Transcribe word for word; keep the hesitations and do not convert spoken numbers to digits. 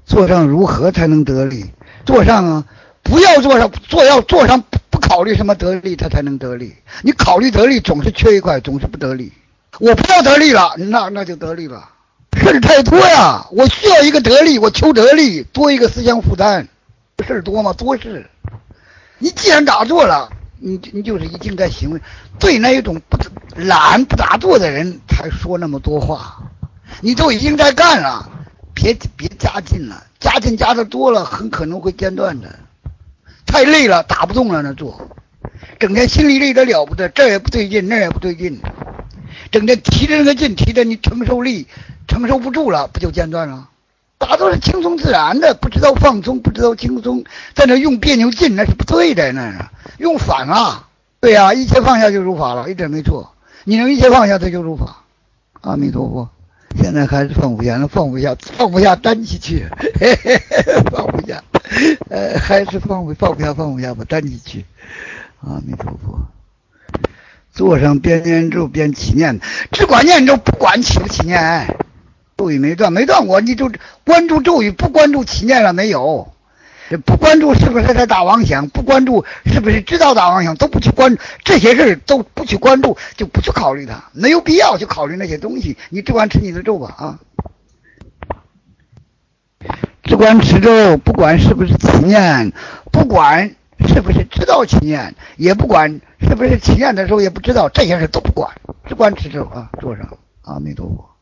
坐上如何才能得力？坐上啊，不要坐上，坐要坐上不不考虑什么得力，他才能得力。你考虑得力，总是缺一块，总是不得力。我不要得力了，那那就得力了。事儿太多呀，我需要一个得力，我求得力，多一个思想负担。事儿多吗？多事。你既然打坐了，你你就是已经在行为。对那一种不懒不打坐的人才说那么多话。你都已经在干了，别别加劲了，加劲加的多了，很可能会间断的。太累了，打不动了那坐，整天心里累得了不得，这也不对劲，那也不对劲，整天提着那个劲，提着你承受力承受不住了，不就间断了？打坐是轻松自然的，不知道放松，不知道轻松，在那用别扭劲，那是不对的，那是用反了。对呀、啊，一切放下就如法了，一点没错。你能一切放下，它就如法。阿弥陀佛。现在还是放不下，放不下，放不下担起去，嘿嘿嘿，放不下，呃，还是放不放不下，放不下，把担起去。阿弥陀佛。坐上边念咒边起念，只管念咒，不管起不起念。咒语没断，没断过，你就关注咒语，不关注起念了没有？不关注是不是在打妄想，不关注是不是知道打妄想，都不去关注这些事，都不去关注，就不去考虑它，没有必要去考虑那些东西。你只管持你的咒吧啊！只管持咒，不管是不是起念，不管是不是知道起念，也不管是不是起念的时候也不知道，这些事都不管，只管持咒啊！坐上，阿弥陀佛。